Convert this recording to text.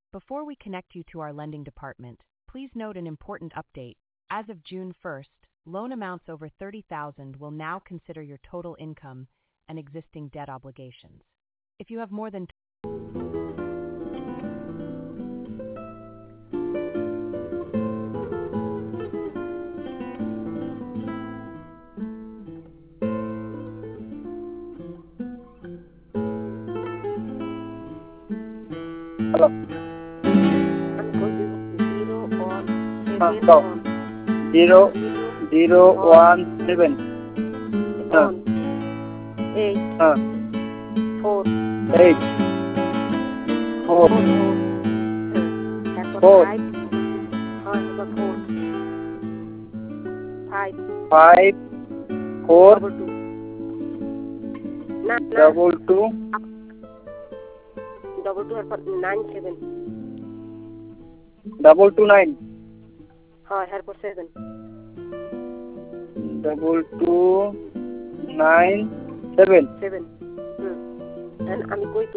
Before we connect you to our lending department, please note an important update. As of June 1st, loan amounts over $30,000 will now consider your total income and existing debt obligations. If you have more than Hello. Stop. 017. 8 4 8 4 4 5 4 double 2 97 double 2 9 7 double 2 9 7 7 and আমি কই